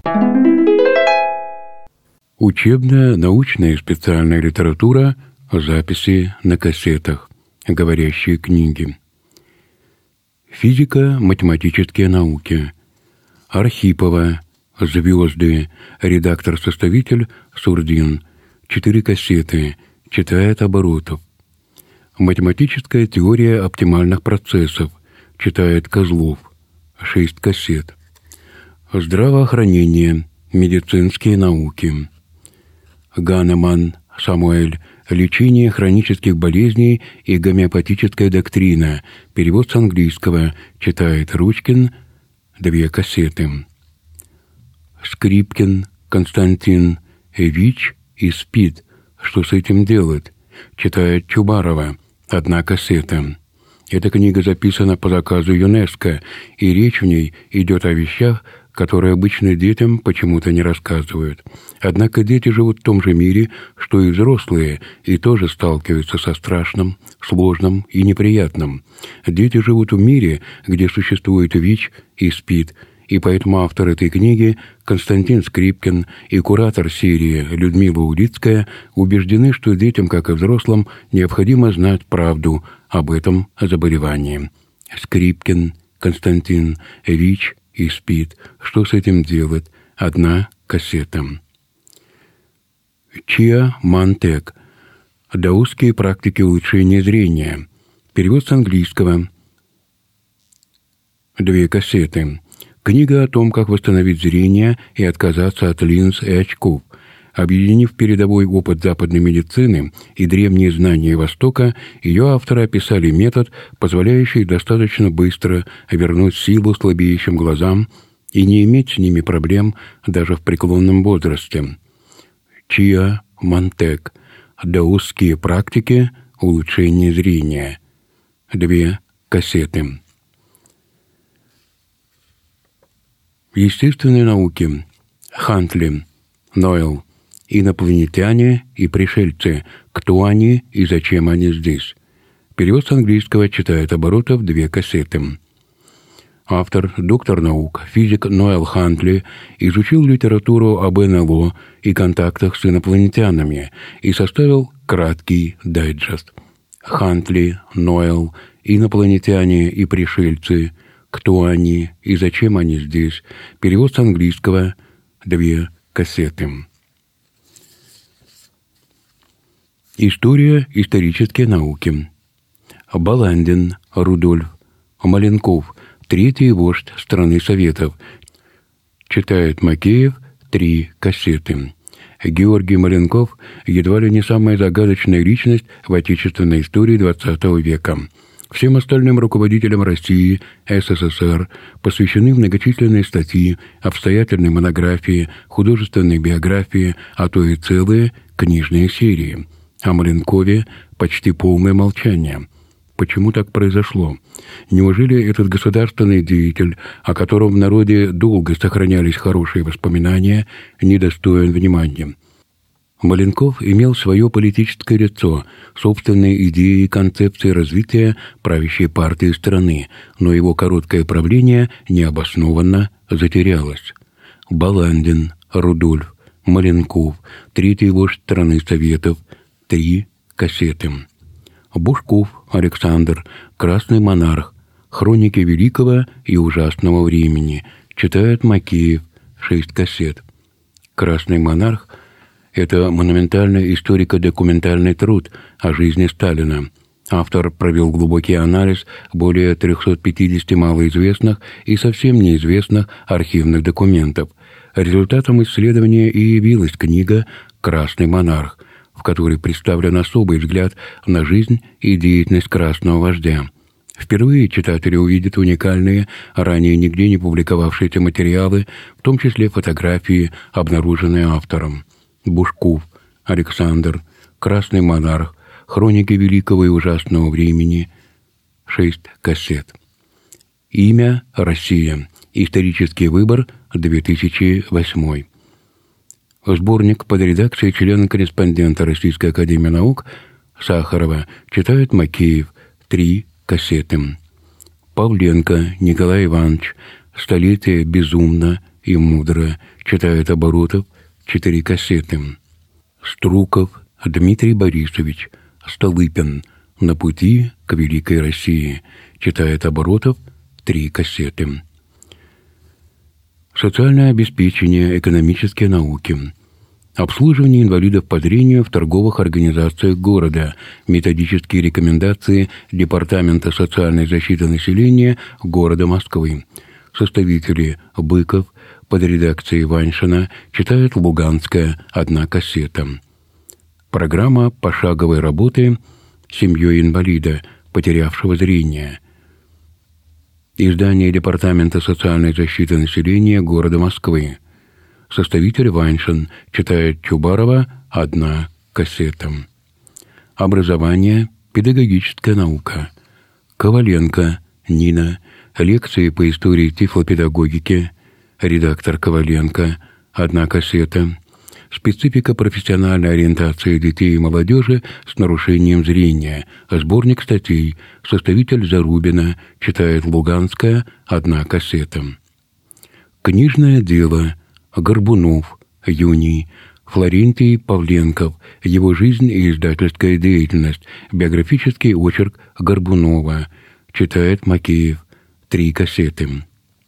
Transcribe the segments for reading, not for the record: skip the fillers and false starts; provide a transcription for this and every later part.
Учебная, научная и специальная литература, записи на кассетах, говорящие книги. Физика, математические науки. Архипова, «Звезды», редактор-составитель Сурдин, 4 кассеты, читает Оборотов. Математическая теория оптимальных процессов, читает Козлов, 6 кассет. Здравоохранение, медицинские науки. Ганеман, Самуэль, лечение хронических болезней и гомеопатическая доктрина, перевод с английского, читает Ручкин, 2 кассеты. Скрипкин, Константин, ВИЧ и СПИД, что с этим делать, читает Чубарова, 1 кассета. Эта книга записана по заказу ЮНЕСКО, и речь в ней идет о вещах, которые обычно детям почему-то не рассказывают. Однако дети живут в том же мире, что и взрослые, и тоже сталкиваются со страшным, сложным и неприятным. Дети живут в мире, где существует ВИЧ и СПИД, и поэтому автор этой книги Константин Скрипкин и куратор серии Людмила Улицкая убеждены, что детям, как и взрослым, необходимо знать правду об этом заболевании. Скрипкин, Константин, ВИЧ и СПИД. Что с этим делать? 1 кассета. Чиа Мантек. Даосские практики улучшения зрения. Перевод с английского. 2 кассеты. Книга о том, как восстановить зрение и отказаться от линз и очков. Объединив передовой опыт западной медицины и древние знания Востока, ее авторы описали метод, позволяющий достаточно быстро вернуть силу слабеющим глазам и не иметь с ними проблем даже в преклонном возрасте. Чиа Мантек. Даосские практики улучшения зрения. 2 кассеты. Естественные науки. Хантли, Ноэл. Инопланетяне и пришельцы. Кто они и зачем они здесь? Перевод с английского, читает Оборотов, 2 кассеты. Автор, доктор наук, физик Ноэл Хантли изучил литературу об НЛО и контактах с инопланетянами и составил краткий дайджест. Хантли, Ноэл, инопланетяне и пришельцы. Кто они и зачем они здесь? Перевод с английского, 2 кассеты. История, исторические науки. Баландин, Рудольф. Маленков, 3-й вождь страны Советов. Читает Макеев, 3 кассеты. Георгий Маленков едва ли не самая загадочная личность в отечественной истории XX века. Всем остальным руководителям России, СССР посвящены многочисленные статьи, обстоятельные монографии, художественные биографии, а то и целые книжные серии. О Маленкове почти полное молчание. Почему так произошло? Неужели этот государственный деятель, о котором в народе долго сохранялись хорошие воспоминания, недостоин внимания? Маленков имел свое политическое лицо, собственные идеи и концепции развития правящей партии страны, но его короткое правление необоснованно затерялось. Баландин, Рудольф, Маленков, 3-й вождь страны Советов, 3 кассеты. Бушков Александр, Красный монарх, хроники великого и ужасного времени, читает Макеев, 6 кассет. Красный монарх — это монументальный историко-документальный труд о жизни Сталина. Автор провел глубокий анализ более 350 малоизвестных и совсем неизвестных архивных документов. Результатом исследования и явилась книга «Красный монарх», в которой представлен особый взгляд на жизнь и деятельность красного вождя. Впервые читатели увидят уникальные, ранее нигде не публиковавшиеся материалы, в том числе фотографии, обнаруженные автором. Бушков Александр, Красный монарх, хроники великого и ужасного времени, 6 кассет. Имя Россия. Исторический выбор, 2008. Сборник под редакцией члена-корреспондента Российской академии наук Сахарова, читает Макеев, 3 кассеты. Павленко Николай Иванович, «Столетие безумно и мудро, читает Оборотов, 4 кассеты. Струков Дмитрий Борисович, Столыпин, «На пути к великой России», читает Оборотов, 3 кассеты. Социальное обеспечение, экономические науки. Обслуживание инвалидов по зрению в торговых организациях города. Методические рекомендации Департамента социальной защиты населения города Москвы. Составители Быков под редакцией Ваньшина, читает Луганская, 1 кассета. Программа пошаговой работы с семьей инвалида, потерявшего зрение. Издание Департамента социальной защиты населения города Москвы. Составитель Ваньшин, читает Чубарова, 1 кассета. Образование, педагогическая наука. Коваленко Нина, лекции по истории тифлопедагогики, редактор Коваленко, 1 кассета. Специфика профессиональной ориентации детей и молодежи с нарушением зрения. Сборник статей. Составитель Зарубина, читает Луганская, 1 кассета. Книжное дело. Горбунов, Юний. Флорентий Павленков. Его жизнь и издательская деятельность. Биографический очерк Горбунова. Читает Макеев, 3 кассеты.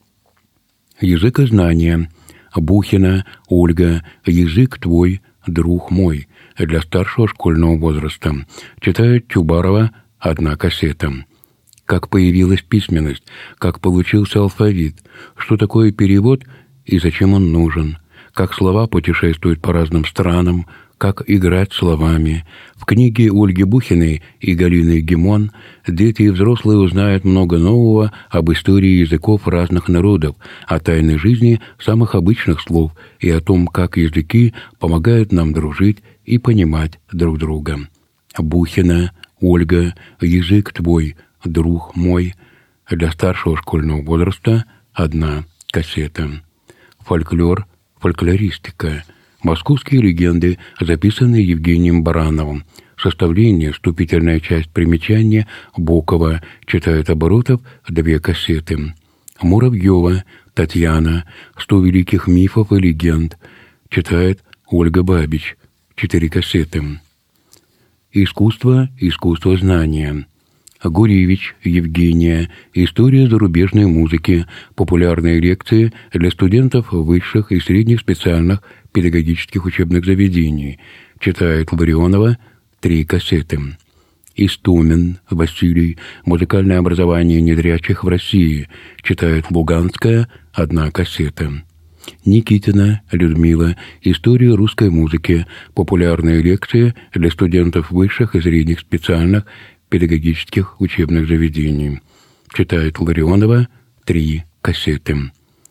Языкознание. Бухина Ольга, «Язык твой, друг мой», для старшего школьного возраста. Читает Чубарова, 1 кассета. Как появилась письменность, как получился алфавит, что такое перевод и зачем он нужен, как слова путешествуют по разным странам, как играть словами. В книге Ольги Бухиной и Галины Гимон дети и взрослые узнают много нового об истории языков разных народов, о тайной жизни самых обычных слов и о том, как языки помогают нам дружить и понимать друг друга. Бухина Ольга, «Язык твой, друг мой», для старшего школьного возраста, 1 кассета. Фольклор, фольклористика. Московские легенды, записанные Евгением Барановым. Составление, вступительная часть примечания Бокова, читает Оборотов, 2 кассеты. Муравьева Татьяна, 100 великих мифов и легенд, читает Ольга Бабич, 4 кассеты. Искусство, искусство знания. Гуревич Евгения, «История зарубежной музыки», популярные лекции для студентов высших и средних специальных педагогических учебных заведений, читает Ларионова, 3 кассеты. Истомин Василий, «Музыкальное образование незрячих в России», читает Луганская, 1 кассета. Никитина Людмила, «История русской музыки», популярные лекции для студентов высших и средних специальных педагогических учебных заведений, читает Ларионова, 3 кассеты.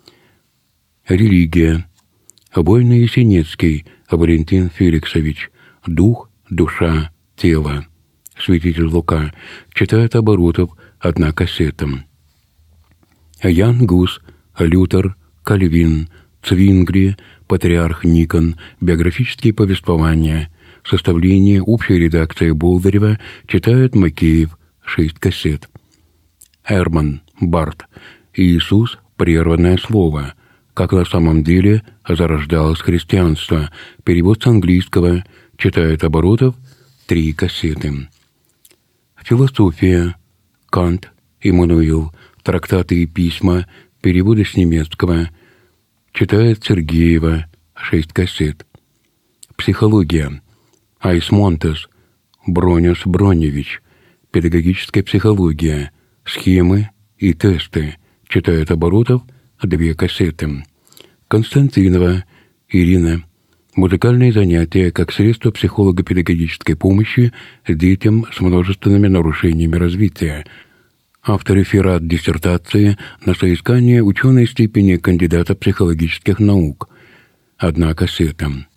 Религия. Война Есенинский Валентин Феликсович, «Дух, душа, тело», святитель Лука, читает Оборотов, 1 кассета. Ян Гус, Лютер, Кальвин, Цвингли, патриарх Никон, биографические повествования, составление общей редакции Болдырева, читает Макеев, 6 кассет. Эрман, Барт, «Иисус, прерванное слово», как на самом деле зарождалось христианство, перевод с английского, читает Оборотов, 3 кассеты. Философия. Кант, Иммануил, трактаты и письма, переводы с немецкого, читает Сергеева, 6 кассет. Психология. Айсмонтес, Бронюс Броневич, педагогическая психология, схемы и тесты, читает Оборотов, 2 кассеты. Константинова Ирина, музыкальные занятия как средство психолого-педагогической помощи детям с множественными нарушениями развития. Автор реферат диссертации на соискание ученой степени кандидата психологических наук, 1 кассета.